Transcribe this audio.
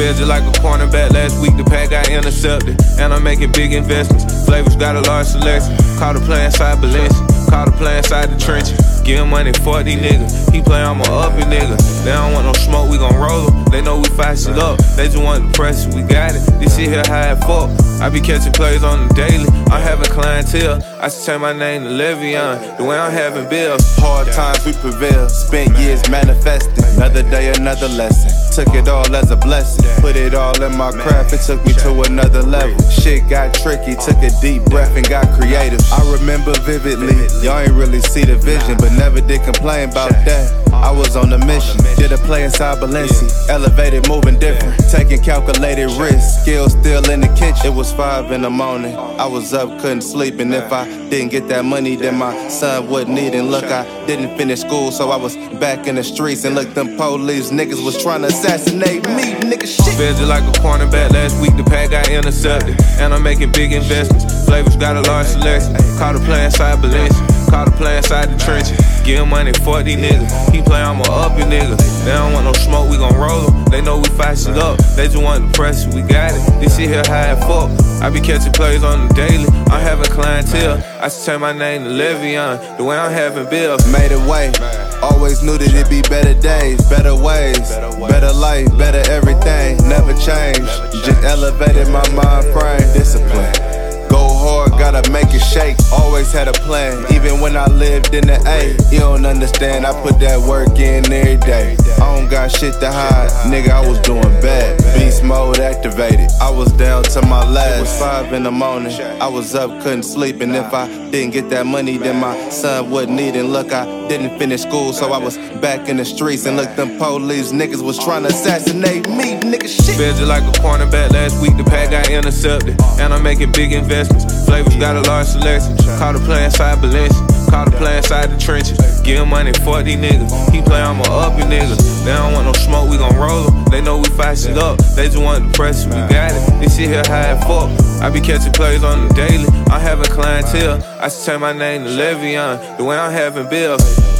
Fed just like a cornerback. Last week the pack got intercepted, and I'm making big investments. Flavors got a large selection. Caught a play inside Balenciaga, caught a play inside the trenches. Give money for these niggas. He play, I'm a uppy nigga. They don't want no smoke, we gon' roll them. They know we fight shit up. They just want the pressure, we got it. This shit here high as fuck. I be catching plays on the daily. I'm having clientele. I should change my name to Le'Veon. The way I'm having bills. Hard times we prevail. Spent years manifesting. Another day, another lesson. Took it all as a blessing. Put it all in my craft. It took me to another level. Shit got tricky. Took a deep breath and got creative. I remember vividly. Y'all ain't really see the vision, but never did complain about that. I was on a mission. Did a play inside Balenciaga. Elevated, moving different. Taking calculated risks. Skills still in the kitchen. It was 5 in the morning. I was up, couldn't sleep. And if I didn't get that money, then my son wouldn't eat. And look, I didn't finish school, so I was back in the streets. And look, them police niggas was trying to assassinate me. Nigga, shit. Fed just like a cornerback. Last week the pack got intercepted, and I'm making big investments. Flavors got a large selection. Caught a play inside Balenciaga. Caught a play inside the trenches. Give money for these niggas. He play, I'm a uppy nigga. They don't want no smoke, we gon' roll them. They know we fight shit up. They just want the pressure, we got it. This shit here high as fuck. I be catching plays on the daily. I'm having clientele. I should change my name to Le'Veon. The way I'm having bills. Made a way. Always knew that it'd be better days, better ways, better life, better everything. Never changed. Just elevated my mind frame. Discipline. Go hard, gotta make it shake. Always had a plan, even when I lived in the A. You don't understand, I put that work in every day. I don't got shit to hide, nigga, I was doing bad. Beast mode activated, I was down to my last. It was 5 in the morning, I was up, couldn't sleep. And if I didn't get that money, then my son wouldn't eat. And look, I didn't finish school, so I was back in the streets. And look, them police niggas was trying to assassinate me, nigga, shit. Fed just like a cornerback. Last week the pack got intercepted, and I'm making big investments. Flavors got a large selection. Caught a play inside Balenciaga. Caught a play inside the trenches. Give money for these niggas. He play, I'm a uppy nigga. They don't want no smoke, we gon' roll them. They know we fight shit up. They just want the pressure, we got it. This shit here high as fuck. I be catching plays on the daily. I'm having clientele. I should change my name to Le'Veon. The way I'm having bills.